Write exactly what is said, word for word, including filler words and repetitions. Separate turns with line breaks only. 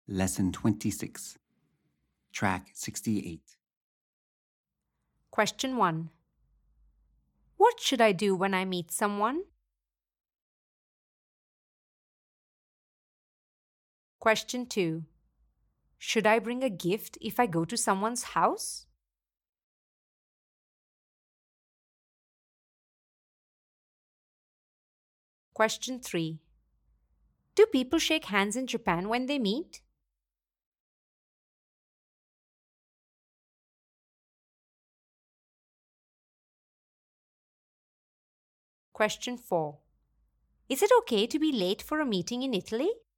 Lesson twenty-six, Track sixty-eight.
Question one. What should I do when I meet someone? Question two. Should I bring a gift if I go to someone's house? Question three. Do people shake hands in Japan when they meet? Question four. Is it okay to be late for a meeting in Italy?